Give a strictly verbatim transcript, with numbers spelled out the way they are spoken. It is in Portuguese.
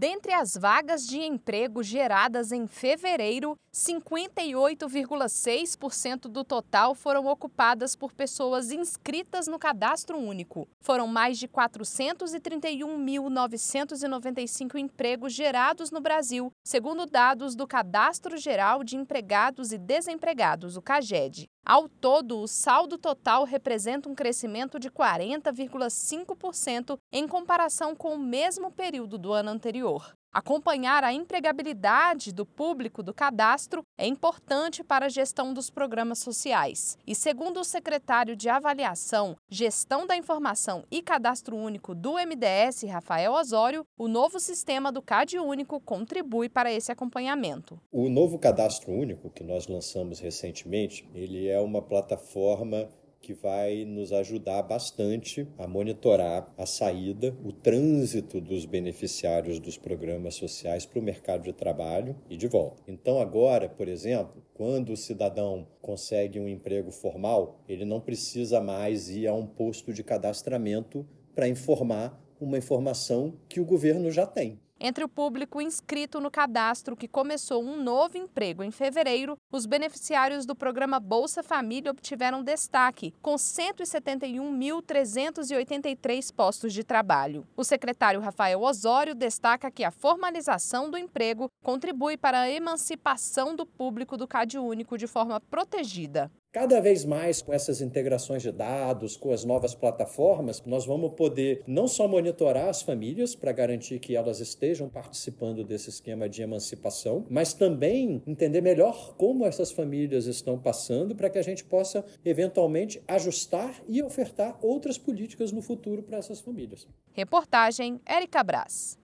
Dentre as vagas de emprego geradas em fevereiro, cinquenta e oito vírgula seis por cento do total foram ocupadas por pessoas inscritas no Cadastro Único. Foram mais de quatrocentos e trinta e um mil novecentos e noventa e cinco empregos gerados no Brasil, segundo dados do Cadastro Geral de Empregados e Desempregados, o CAGED. Ao todo, o saldo total representa um crescimento de quarenta vírgula cinco por cento em comparação com o mesmo período do ano anterior. Acompanhar a empregabilidade do público do cadastro é importante para a gestão dos programas sociais. E, segundo o secretário de Avaliação, Gestão da Informação e Cadastro Único do M D S, Rafael Osório, o novo sistema do CadÚnico contribui para esse acompanhamento. O novo Cadastro Único, que nós lançamos recentemente, ele é uma plataforma que vai nos ajudar bastante a monitorar a saída, o trânsito dos beneficiários dos programas sociais para o mercado de trabalho e de volta. Então agora, por exemplo, quando o cidadão consegue um emprego formal, ele não precisa mais ir a um posto de cadastramento para informar uma informação que o governo já tem. Entre o público inscrito no cadastro que começou um novo emprego em fevereiro, os beneficiários do programa Bolsa Família obtiveram destaque, com cento e setenta e um mil trezentos e oitenta e três postos de trabalho. O secretário Rafael Osório destaca que a formalização do emprego contribui para a emancipação do público do CadÚnico de forma protegida. Cada vez mais com essas integrações de dados, com as novas plataformas, nós vamos poder não só monitorar as famílias para garantir que elas estejam participando desse esquema de emancipação, mas também entender melhor como essas famílias estão passando para que a gente possa eventualmente ajustar e ofertar outras políticas no futuro para essas famílias. Reportagem Érica Brás.